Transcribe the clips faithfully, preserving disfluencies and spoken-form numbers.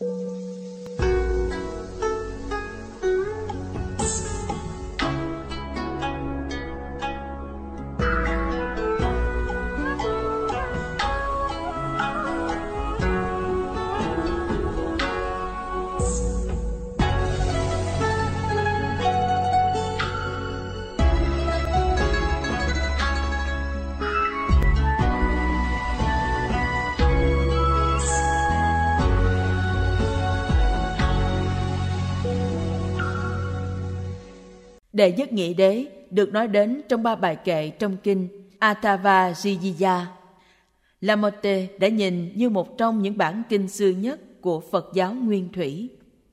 Đệ nhất nghĩa đế được nói đến trong ba bài kệ trong kinh Atthava-jiya. Lamotte đã nhìn như một trong những bản kinh xưa nhất của Phật giáo nguyên thủy.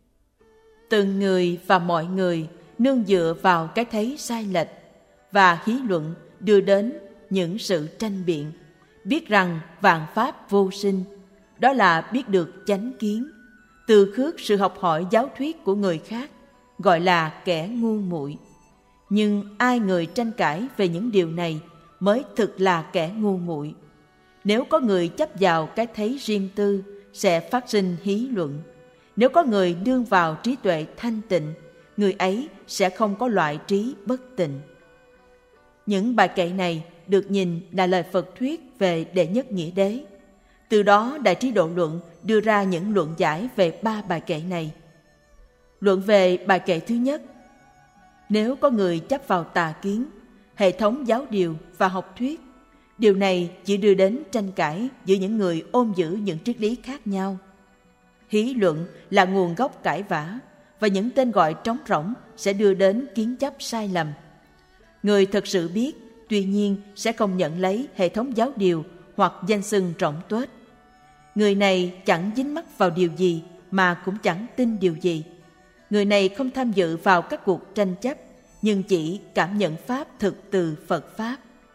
Từng người và mọi người nương dựa vào cái thấy sai lệch và hí luận đưa đến những sự tranh biện, biết rằng vạn pháp vô sinh, đó là biết được chánh kiến, từ khước sự học hỏi giáo thuyết của người khác, gọi là kẻ ngu muội. Nhưng ai người tranh cãi về những điều này mới thực là kẻ ngu muội. Nếu có người chấp vào cái thấy riêng tư, sẽ phát sinh hí luận. Nếu có người nương vào trí tuệ thanh tịnh, người ấy sẽ không có loại trí bất tịnh. Những bài kệ này được nhìn là lời Phật thuyết về đệ nhất nghĩa đế. Từ đó Đại Trí Độ Luận đưa ra những luận giải về ba bài kệ này. Luận về bài kệ thứ nhất: nếu có người chấp vào tà kiến, hệ thống giáo điều và học thuyết, điều này chỉ đưa đến tranh cãi giữa những người ôm giữ những triết lý khác nhau. Hí luận là nguồn gốc cãi vã, và những tên gọi trống rỗng sẽ đưa đến kiến chấp sai lầm. Người thật sự biết, tuy nhiên sẽ không nhận lấy hệ thống giáo điều hoặc danh xưng rỗng tuếch. Người này chẳng dính mắc vào điều gì mà cũng chẳng tin điều gì. Người này không tham dự vào các cuộc tranh chấp, nhưng chỉ cảm nhận pháp thực từ Phật Pháp.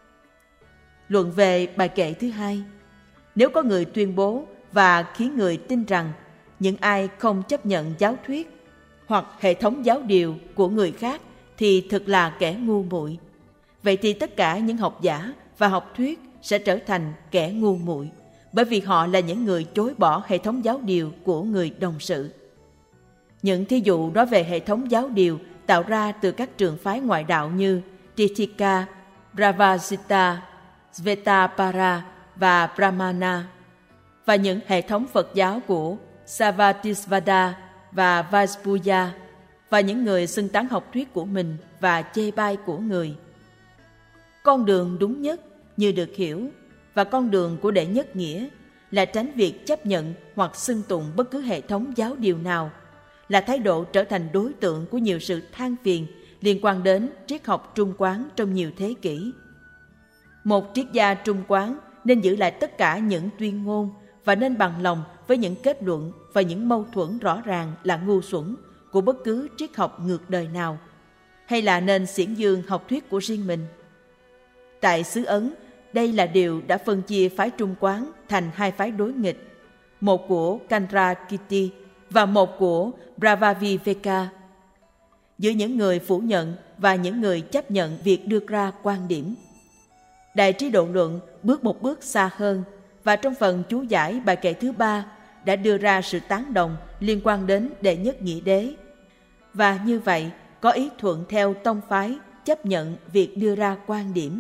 Luận về bài kệ thứ hai: nếu có người tuyên bố và khiến người tin rằng những ai không chấp nhận giáo thuyết hoặc hệ thống giáo điều của người khác thì thực là kẻ ngu muội, vậy thì tất cả những học giả và học thuyết sẽ trở thành kẻ ngu muội, bởi vì họ là những người chối bỏ hệ thống giáo điều của người đồng sự. Những thí dụ nói về hệ thống giáo điều tạo ra từ các trường phái ngoại đạo như Tirthika, Brahmajita, Svetapara và Brahmana, và những hệ thống Phật giáo của Savatisvada và Vaispuja, và những người xưng tán học thuyết của mình và chê bai của người. Con đường đúng nhất như được hiểu và con đường của đệ nhất nghĩa là tránh việc chấp nhận hoặc xưng tụng bất cứ hệ thống giáo điều nào, là thái độ trở thành đối tượng của nhiều sự than phiền liên quan đến triết học Trung Quán trong nhiều thế kỷ. Một triết gia Trung Quán nên giữ lại tất cả những tuyên ngôn và nên bằng lòng với những kết luận và những mâu thuẫn rõ ràng là ngu xuẩn của bất cứ triết học ngược đời nào, hay là nên xiển dương học thuyết của riêng mình. Tại xứ Ấn, đây là điều đã phân chia phái Trung Quán thành hai phái đối nghịch, một của Candrakirti và một của Brahmaviveka. Giữa những người phủ nhận và những người chấp nhận việc đưa ra quan điểm, Đại Trí Độ Luận bước một bước xa hơn, và trong phần chú giải bài kệ thứ ba đã đưa ra sự tán đồng liên quan đến đệ nhất nghĩa đế. Và như vậy có ý thuận theo tông phái chấp nhận việc đưa ra quan điểm.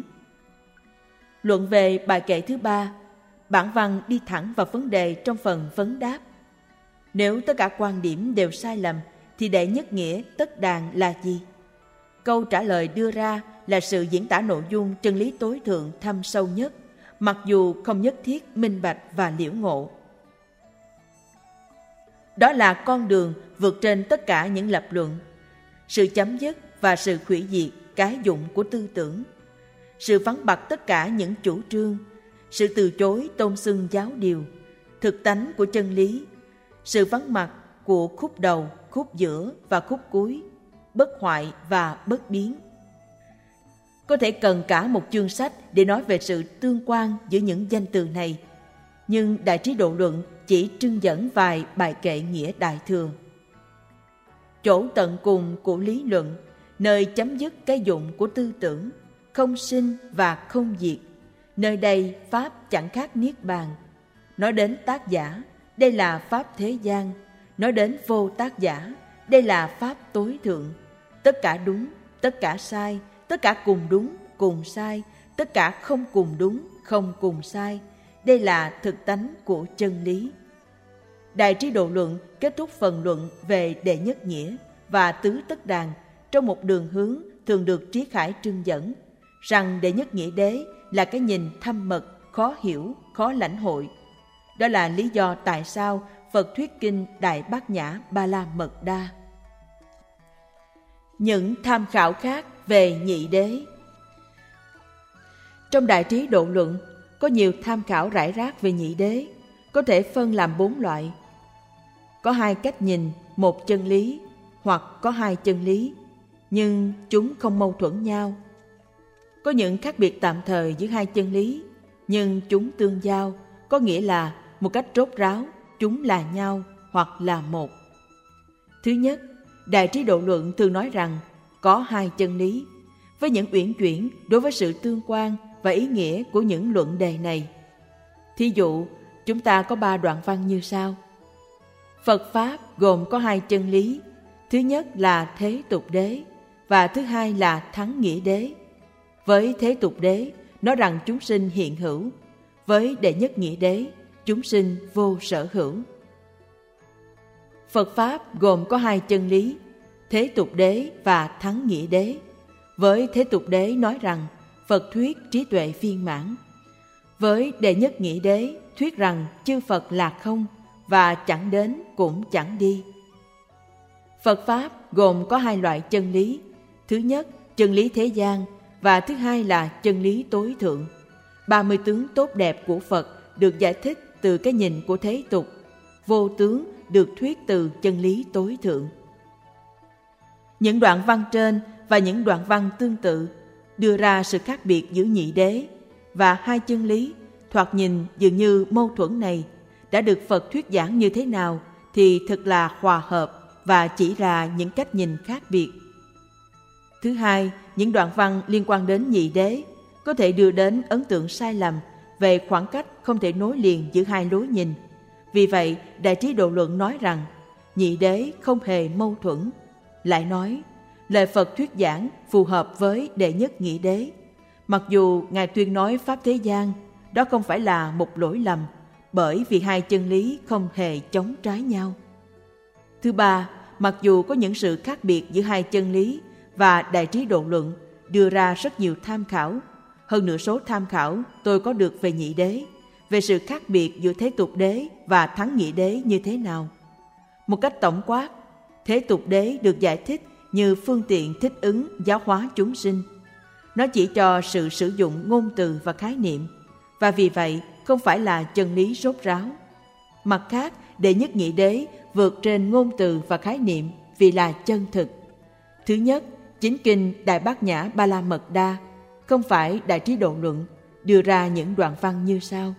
Luận về bài kệ thứ ba, bản văn đi thẳng vào vấn đề trong phần vấn đáp. Nếu tất cả quan điểm đều sai lầm, thì đệ nhất nghĩa tất đàn là gì? Câu trả lời đưa ra là sự diễn tả nội dung chân lý tối thượng thâm sâu nhất, mặc dù không nhất thiết minh bạch và liễu ngộ. Đó là con đường vượt trên tất cả những lập luận, sự chấm dứt và sự hủy diệt cái dụng của tư tưởng, sự vắng bặt tất cả những chủ trương, sự từ chối tôn xưng giáo điều, thực tánh của chân lý, sự vắng mặt của khúc đầu, khúc giữa và khúc cuối, bất hoại và bất biến. Có thể cần cả một chương sách để nói về sự tương quan giữa những danh từ này, nhưng Đại Trí Độ Luận chỉ trưng dẫn vài bài kệ nghĩa đại thừa. Chỗ tận cùng của lý luận, nơi chấm dứt cái dụng của tư tưởng, không sinh và không diệt, nơi đây pháp chẳng khác niết bàn. Nói đến tác giả, đây là pháp thế gian, nói đến vô tác giả, đây là pháp tối thượng. Tất cả đúng, tất cả sai, tất cả cùng đúng, cùng sai, tất cả không cùng đúng, không cùng sai. Đây là thực tánh của chân lý. Đại Trí Độ Luận kết thúc phần luận về đệ nhất nghĩa và tứ tất đàn trong một đường hướng thường được Trí Khải trưng dẫn, rằng đệ nhất nghĩa đế là cái nhìn thâm mật, khó hiểu, khó lãnh hội. Đó là lý do tại sao Phật thuyết kinh Đại Bát Nhã Ba La Mật Đa. Những tham khảo khác về nhị đế. Trong Đại Trí Độ Luận có nhiều tham khảo rải rác về nhị đế, có thể phân làm bốn loại. Có hai cách nhìn, một chân lý, hoặc có hai chân lý, nhưng chúng không mâu thuẫn nhau. Có những khác biệt tạm thời giữa hai chân lý, nhưng chúng tương giao, có nghĩa là một cách rốt ráo, chúng là nhau hoặc là một. Thứ nhất, Đại Trí Độ Luận thường nói rằng có hai chân lý, với những uyển chuyển đối với sự tương quan và ý nghĩa của những luận đề này. Thí dụ, chúng ta có ba đoạn văn như sau. Phật Pháp gồm có hai chân lý, thứ nhất là thế tục đế, và thứ hai là thắng nghĩa đế. Với thế tục đế, nói rằng chúng sinh hiện hữu, với đệ nhất nghĩa đế, chúng sinh vô sở hữu. Phật Pháp gồm có hai chân lý, thế tục đế và thắng nghĩa đế. Với thế tục đế nói rằng Phật thuyết trí tuệ viên mãn. Với đệ nhất nghĩa đế thuyết rằng chư Phật là không và chẳng đến cũng chẳng đi. Phật Pháp gồm có hai loại chân lý. Thứ nhất, chân lý thế gian, và thứ hai là chân lý tối thượng. Ba mươi tướng tốt đẹp của Phật được giải thích từ cái nhìn của thế tục. Vô tướng được thuyết từ chân lý tối thượng. Những đoạn văn trên và những đoạn văn tương tự đưa ra sự khác biệt giữa nhị đế và hai chân lý, thoạt nhìn dường như mâu thuẫn này đã được Phật thuyết giảng như thế nào thì thật là hòa hợp và chỉ ra những cách nhìn khác biệt. Thứ hai, những đoạn văn liên quan đến nhị đế có thể đưa đến ấn tượng sai lầm về khoảng cách không thể nối liền giữa hai lối nhìn. Vì vậy, Đại Trí Độ Luận nói rằng nhị đế không hề mâu thuẫn. Lại nói, lời Phật thuyết giảng phù hợp với đệ nhất nghĩa đế. Mặc dù Ngài tuyên nói Pháp thế gian, đó không phải là một lỗi lầm, bởi vì hai chân lý không hề chống trái nhau. Thứ ba, mặc dù có những sự khác biệt giữa hai chân lý và Đại Trí Độ Luận đưa ra rất nhiều tham khảo, hơn nửa số tham khảo tôi có được về nhị đế, về sự khác biệt giữa thế tục đế và thắng nghĩa đế như thế nào. Một cách tổng quát, thế tục đế được giải thích như phương tiện thích ứng giáo hóa chúng sinh. Nó chỉ cho sự sử dụng ngôn từ và khái niệm, và vì vậy không phải là chân lý rốt ráo. Mặt khác, đệ nhất nghĩa đế vượt trên ngôn từ và khái niệm vì là chân thực. Thứ nhất, chính kinh Đại Bát Nhã Ba La Mật Đa, không phải Đại Trí Độ Luận, đưa ra những đoạn văn như sau.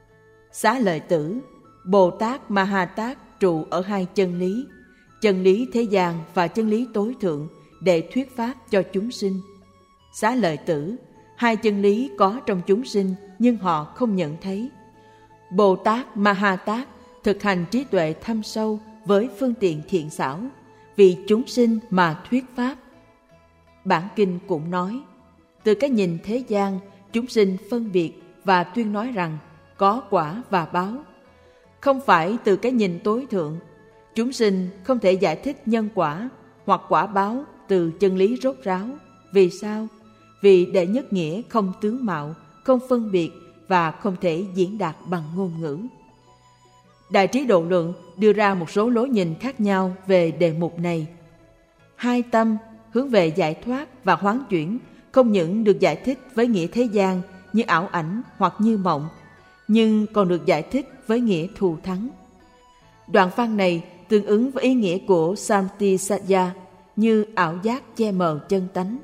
Xá Lợi Tử, Bồ Tát Ma Ha Tát trụ ở hai chân lý, chân lý thế gian và chân lý tối thượng để thuyết pháp cho chúng sinh. Xá Lợi Tử, hai chân lý có trong chúng sinh nhưng họ không nhận thấy. Bồ Tát Ma Ha Tát thực hành trí tuệ thâm sâu với phương tiện thiện xảo, vì chúng sinh mà thuyết pháp. Bản kinh cũng nói, từ cái nhìn thế gian, chúng sinh phân biệt và tuyên nói rằng có quả và báo. Không phải từ cái nhìn tối thượng, chúng sinh không thể giải thích nhân quả hoặc quả báo từ chân lý rốt ráo. Vì sao? Vì đệ nhất nghĩa không tướng mạo, không phân biệt và không thể diễn đạt bằng ngôn ngữ. Đại Trí Độ Luận đưa ra một số lối nhìn khác nhau về đề mục này. Hai tâm hướng về giải thoát và hoán chuyển không những được giải thích với nghĩa thế gian như ảo ảnh hoặc như mộng, nhưng còn được giải thích với nghĩa thù thắng. Đoạn văn này tương ứng với ý nghĩa của Samtisaya như ảo giác che mờ chân tánh.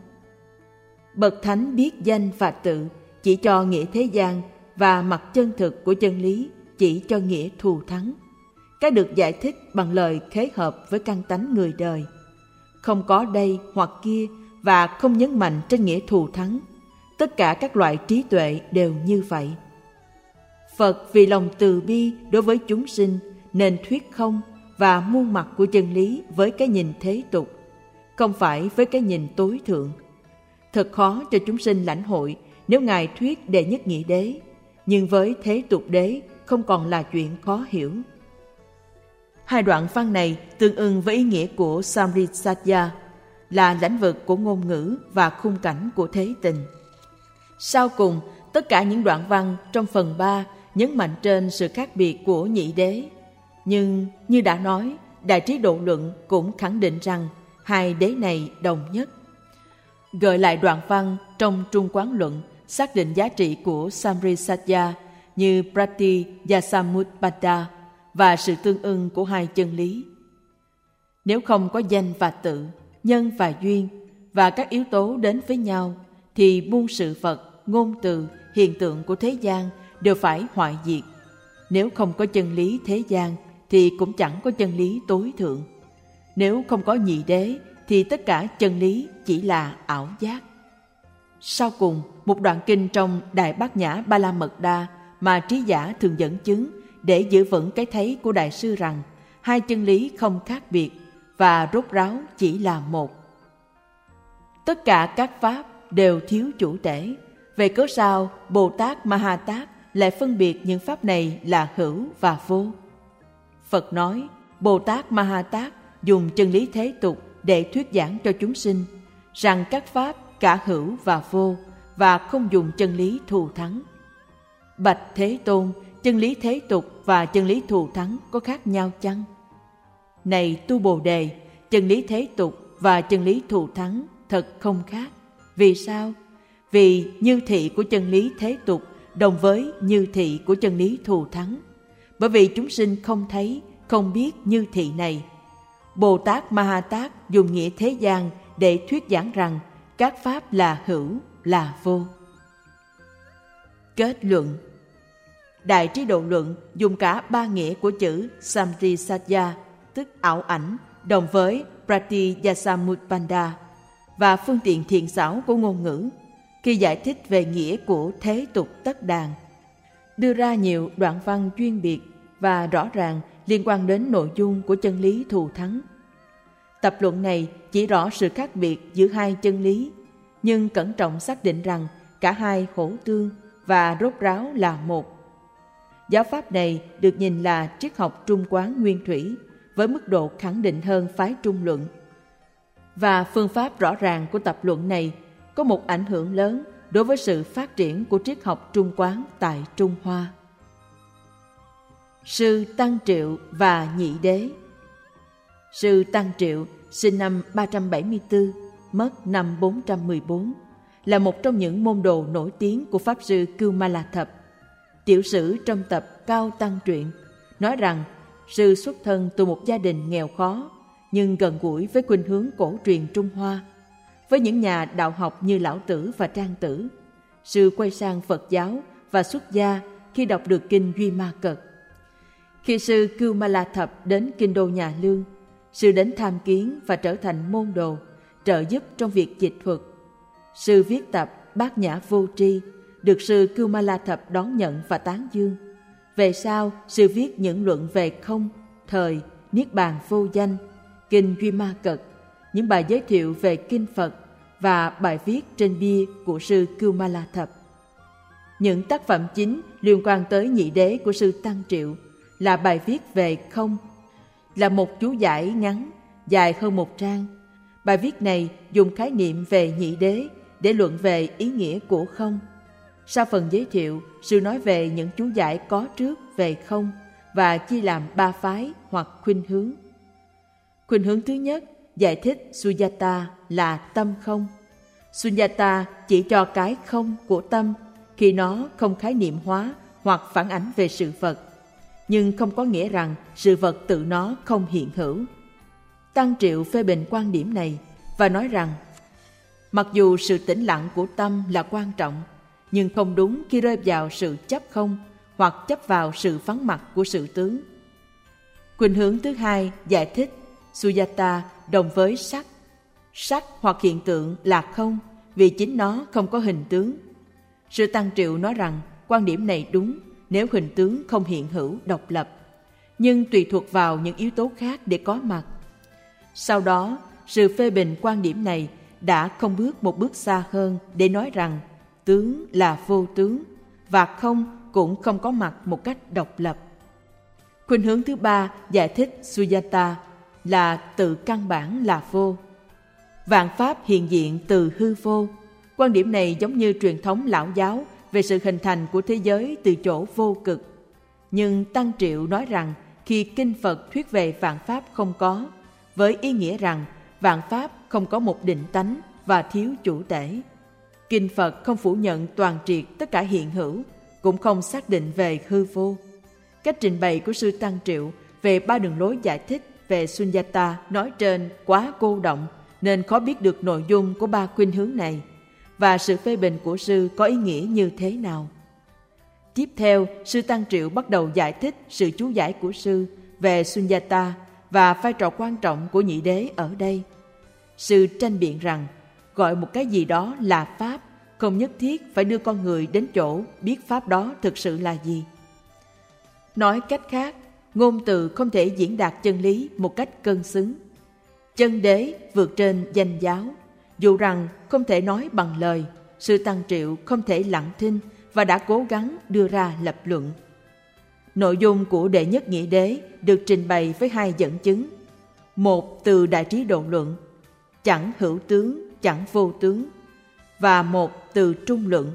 Bậc thánh biết danh và tự chỉ cho nghĩa thế gian và mặt chân thực của chân lý chỉ cho nghĩa thù thắng. Cái được giải thích bằng lời khế hợp với căn tánh người đời. Không có đây hoặc kia và không nhấn mạnh trên nghĩa thù thắng. Tất cả các loại trí tuệ đều như vậy. Phật vì lòng từ bi đối với chúng sinh nên thuyết không và muôn mặt của chân lý với cái nhìn thế tục, không phải với cái nhìn tối thượng. Thật khó cho chúng sinh lãnh hội nếu Ngài thuyết đệ nhất nhị đế, nhưng với thế tục đế không còn là chuyện khó hiểu. Hai đoạn văn này tương ưng với ý nghĩa của Samrisatya, là lãnh vực của ngôn ngữ và khung cảnh của thế tình. Sau cùng, tất cả những đoạn văn trong phần ba nhấn mạnh trên sự khác biệt của nhị đế. Nhưng như đã nói, Đại Trí Độ Luận cũng khẳng định rằng hai đế này đồng nhất. Gợi lại đoạn văn trong Trung Quán Luận xác định giá trị của Samrisatya như Pratityasamutpada và sự tương ưng của hai chân lý. Nếu không có danh và tự, nhân và duyên và các yếu tố đến với nhau, thì muôn sự vật, ngôn từ, hiện tượng của thế gian đều phải hoại diệt. Nếu không có chân lý thế gian thì cũng chẳng có chân lý tối thượng. Nếu không có nhị đế thì tất cả chân lý chỉ là ảo giác. Sau cùng, một đoạn kinh trong Đại Bát Nhã Ba La Mật Đa mà trí giả thường dẫn chứng để giữ vững cái thấy của Đại sư rằng hai chân lý không khác biệt và rốt ráo chỉ là một. Tất cả các pháp đều thiếu chủ tể. Về cớ sao Bồ Tát Ma Ha Tát lại phân biệt những pháp này là hữu và vô? Phật nói, Bồ Tát Ma Ha Tát dùng chân lý thế tục để thuyết giảng cho chúng sinh rằng các pháp cả hữu và vô, và không dùng chân lý thù thắng. Bạch Thế Tôn, chân lý thế tục và chân lý thù thắng có khác nhau chăng? Này tu Bồ Đề, chân lý thế tục và chân lý thù thắng thật không khác. Vì sao? Vì như thị của chân lý thế tục đồng với như thị của chân lý thù thắng. Bởi vì chúng sinh không thấy, không biết như thị này. Bồ Tát Ma Ha Tát dùng nghĩa thế gian để thuyết giảng rằng các pháp là hữu, là vô. Kết luận. Đại Trí Độ Luận dùng cả ba nghĩa của chữ Samrisatya, tức ảo ảnh, đồng với Pratityasamutpada và phương tiện thiện xảo của ngôn ngữ khi giải thích về nghĩa của thế tục tất đàn, đưa ra nhiều đoạn văn chuyên biệt và rõ ràng liên quan đến nội dung của chân lý thù thắng. Tập luận này chỉ rõ sự khác biệt giữa hai chân lý, nhưng cẩn trọng xác định rằng cả hai hỗ tương và rốt ráo là một. Giáo pháp này được nhìn là triết học trung quán nguyên thủy với mức độ khẳng định hơn phái trung luận. Và phương pháp rõ ràng của tập luận này có một ảnh hưởng lớn đối với sự phát triển của triết học trung quán tại Trung Hoa. Sư Tăng Triệu và Nhị Đế. Sư Tăng Triệu sinh năm ba trăm bảy mươi tư, mất năm bốn trăm mười bốn, là một trong những môn đồ nổi tiếng của Pháp sư Kumala Thập. Tiểu sử trong tập Cao Tăng Truyện nói rằng sư xuất thân từ một gia đình nghèo khó nhưng gần gũi với khuynh hướng cổ truyền Trung Hoa. Với những nhà đạo học như Lão Tử và Trang Tử, sư quay sang Phật giáo và xuất gia khi đọc được kinh Duy Ma Cật. Khi sư Kumala Thập đến kinh đô Nhà Lương, sư đến tham kiến và trở thành môn đồ, trợ giúp trong việc dịch thuật. Sư viết tập Bát Nhã Vô Tri, được sư Kumala Thập đón nhận và tán dương. Về sau, sư viết những luận về không, thời, niết bàn vô danh, kinh Duy Ma Cật, những bài giới thiệu về kinh Phật và bài viết trên bia của sư Kumala Thập. Những tác phẩm chính liên quan tới nhị đế của sư Tăng Triệu là bài viết về không, là một chú giải ngắn, dài hơn một trang. Bài viết này dùng khái niệm về nhị đế để luận về ý nghĩa của không. Sau phần giới thiệu, sư nói về những chú giải có trước về không và chia làm ba phái hoặc khuynh hướng. Khuynh hướng thứ nhất giải thích Sunyata là tâm không. Sunyata chỉ cho cái không của tâm khi nó không khái niệm hóa hoặc phản ảnh về sự vật, nhưng không có nghĩa rằng sự vật tự nó không hiện hữu. Tăng Triệu phê bình quan điểm này và nói rằng mặc dù sự tĩnh lặng của tâm là quan trọng, nhưng không đúng khi rơi vào sự chấp không hoặc chấp vào sự vắng mặt của sự tướng. Khuynh hướng thứ hai giải thích Sunyata đồng với sắc. Sắc hoặc hiện tượng là không vì chính nó không có hình tướng. Sư Tăng Triệu nói rằng quan điểm này đúng nếu hình tướng không hiện hữu độc lập. nhưng tùy thuộc vào những yếu tố khác để có mặt. Sau đó, sự phê bình quan điểm này đã không bước một bước xa hơn để nói rằng tướng là vô tướng và không cũng không có mặt một cách độc lập. Khuynh hướng thứ ba giải thích Sunyata là tự căn bản là vô. Vạn pháp hiện diện từ hư vô. Quan điểm này giống như truyền thống lão giáo về sự hình thành của thế giới từ chỗ vô cực. Nhưng Tăng Triệu nói rằng khi Kinh Phật thuyết về vạn pháp không có, với ý nghĩa rằng vạn pháp không có một định tánh và thiếu chủ thể. Kinh Phật không phủ nhận toàn triệt tất cả hiện hữu, cũng không xác định về hư vô. Cách trình bày của sư Tăng Triệu về ba đường lối giải thích về Sunyata nói trên quá cô động nên khó biết được nội dung của ba khuynh hướng này và sự phê bình của sư có ý nghĩa như thế nào. Tiếp theo, sư Tăng Triệu bắt đầu giải thích sự chú giải của sư về Sunyata và vai trò quan trọng của nhị đế ở đây. Sư tranh biện rằng gọi một cái gì đó là pháp không nhất thiết phải đưa con người đến chỗ biết pháp đó thực sự là gì. Nói cách khác, ngôn từ không thể diễn đạt chân lý một cách cân xứng. Chân đế vượt trên danh giáo, dù rằng không thể nói bằng lời, sư Tăng Triệu không thể lặng thinh và đã cố gắng đưa ra lập luận. Nội dung của đệ nhất nhị đế được trình bày với hai dẫn chứng. Một từ Đại Trí Độ Luận, chẳng hữu tướng, chẳng vô tướng, và một từ Trung Luận.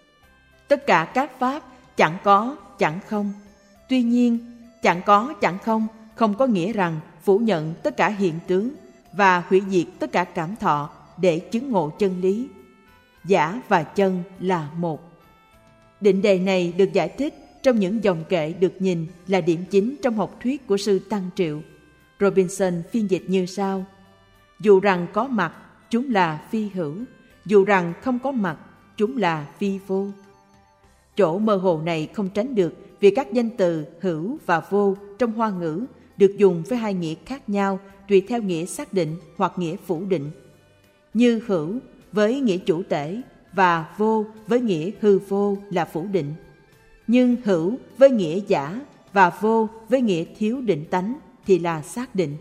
Tất cả các pháp chẳng có, chẳng không. Tuy nhiên, chẳng có, chẳng không không có nghĩa rằng phủ nhận tất cả hiện tướng và hủy diệt tất cả cảm thọ để chứng ngộ chân lý. Giả và chân là một. Định đề này được giải thích trong những dòng kệ được nhìn là điểm chính trong học thuyết của sư Tăng Triệu. Robinson phiên dịch như sau: dù rằng có mặt, chúng là phi hữu; dù rằng không có mặt, chúng là phi vô. Chỗ mơ hồ này không tránh được vì các danh từ hữu và vô trong Hoa ngữ được dùng với hai nghĩa khác nhau tùy theo nghĩa xác định hoặc nghĩa phủ định. Như hữu với nghĩa chủ tể và vô với nghĩa hư vô là phủ định. Nhưng hữu với nghĩa giả và vô với nghĩa thiếu định tánh thì là xác định.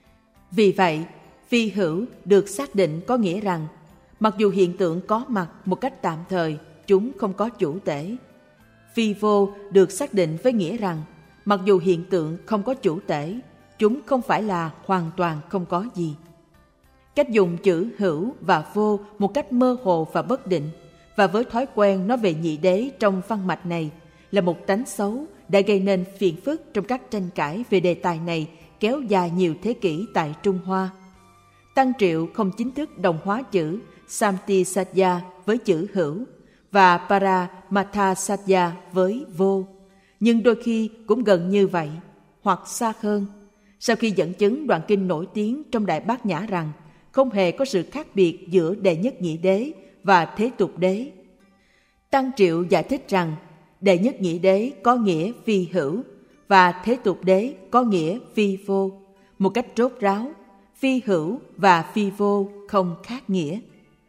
Vì vậy, phi hữu được xác định có nghĩa rằng mặc dù hiện tượng có mặt một cách tạm thời, chúng không có chủ tể. Phi vô được xác định với nghĩa rằng mặc dù hiện tượng không có chủ tể, chúng không phải là hoàn toàn không có gì. Cách dùng chữ hữu và vô một cách mơ hồ và bất định, và với thói quen nói về nhị đế trong văn mạch này, là một tánh xấu đã gây nên phiền phức trong các tranh cãi về đề tài này kéo dài nhiều thế kỷ tại Trung Hoa. Tăng Triệu không chính thức đồng hóa chữ Samtisatya với chữ hữu và Paramathasatya với vô, nhưng đôi khi cũng gần như vậy, hoặc xa hơn. Sau khi dẫn chứng đoạn kinh nổi tiếng trong Đại Bát Nhã rằng không hề có sự khác biệt giữa đệ nhất nhị đế và thế tục đế, Tăng Triệu giải thích rằng đệ nhất nhị đế có nghĩa phi hữu và thế tục đế có nghĩa phi vô. Một cách rốt ráo, phi hữu và phi vô không khác nghĩa.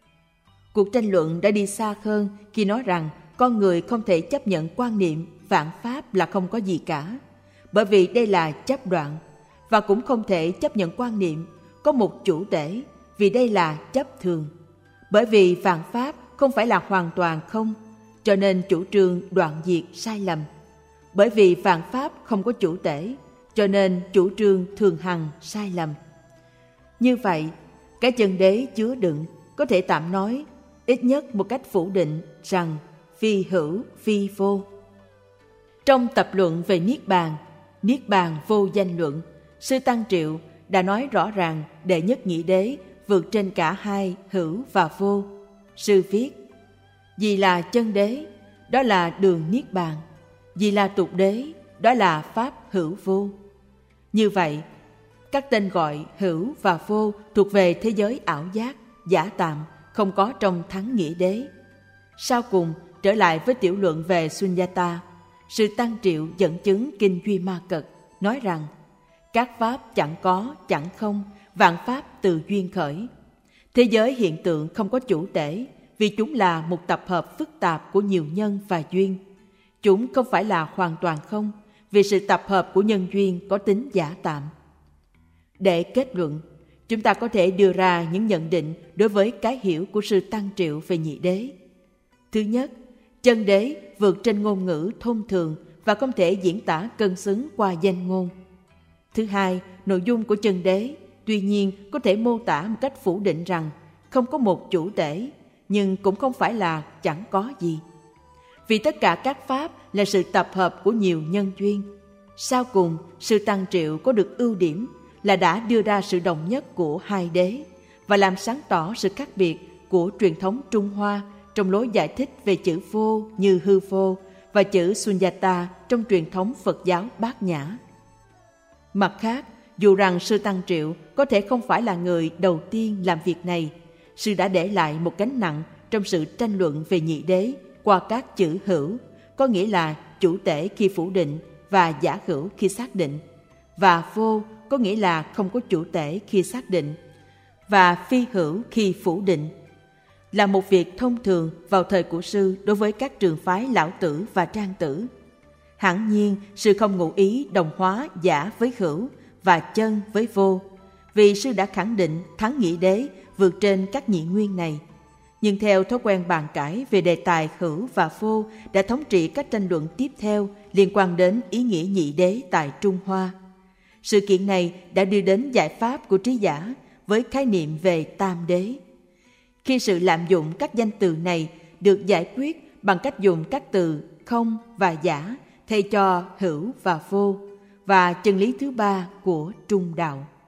Cuộc tranh luận đã đi xa hơn khi nói rằng con người không thể chấp nhận quan niệm vạn pháp là không có gì cả, bởi vì đây là chấp đoạn, và cũng không thể chấp nhận quan niệm có một chủ tể, vì đây là chấp thường. Bởi vì vạn pháp không phải là hoàn toàn không, cho nên chủ trương đoạn diệt sai lầm. Bởi vì vạn pháp không có chủ tể, cho nên chủ trương thường hằng sai lầm. Như vậy, cái chân đế chứa đựng có thể tạm nói, ít nhất một cách phủ định, rằng phi hữu, phi vô. Trong tập luận về Niết Bàn, Niết Bàn vô danh luận, sư Tăng Triệu đã nói rõ ràng đệ nhất nhị đế vượt trên cả hai hữu và vô. Sư viết: vì là chân đế, đó là đường Niết Bàn; vì là tục đế, đó là pháp hữu vô. Như vậy, các tên gọi hữu và vô thuộc về thế giới ảo giác, giả tạm, không có trong thắng nghĩa đế. Sau cùng, trở lại với tiểu luận về Sunyata, sư Tăng Triệu dẫn chứng kinh Duy Ma Cật, nói rằng các pháp chẳng có, chẳng không, vạn pháp từ duyên khởi. Thế giới hiện tượng không có chủ tể, vì chúng là một tập hợp phức tạp của nhiều nhân và duyên. Chúng không phải là hoàn toàn không, vì sự tập hợp của nhân duyên có tính giả tạm. Để kết luận, chúng ta có thể đưa ra những nhận định đối với cái hiểu của sư Tăng Triệu về nhị đế. Thứ nhất, chân đế vượt trên ngôn ngữ thông thường và không thể diễn tả cân xứng qua danh ngôn. Thứ hai, nội dung của chân đế tuy nhiên có thể mô tả một cách phủ định rằng không có một chủ tể, nhưng cũng không phải là chẳng có gì. Vì tất cả các pháp là sự tập hợp của nhiều nhân duyên. Sau cùng, sư Tăng Triệu có được ưu điểm là đã đưa ra sự đồng nhất của hai đế và làm sáng tỏ sự khác biệt của truyền thống Trung Hoa trong lối giải thích về chữ vô như hư vô và chữ Sunyata trong truyền thống Phật giáo Bát Nhã. Mặt khác, dù rằng sư Tăng Triệu có thể không phải là người đầu tiên làm việc này, sư đã để lại một gánh nặng trong sự tranh luận về nhị đế qua các chữ hữu, có nghĩa là chủ tể khi phủ định và giả hữu khi xác định, và vô có nghĩa là không có chủ tể khi xác định, và phi hữu khi phủ định, là một việc thông thường vào thời của sư đối với các trường phái Lão Tử và Trang Tử. Hẳn nhiên, sư không ngụ ý đồng hóa giả với hữu và chân với vô, vì sư đã khẳng định thắng nhị đế vượt trên các nhị nguyên này. Nhưng theo thói quen bàn cãi về đề tài hữu và vô đã thống trị các tranh luận tiếp theo liên quan đến ý nghĩa nhị đế tại Trung Hoa. Sự kiện này đã đưa đến giải pháp của trí giả với khái niệm về tam đế. Khi sự lạm dụng các danh từ này được giải quyết bằng cách dùng các từ không và giả thay cho hữu và vô, và chân lý thứ ba của Trung Đạo.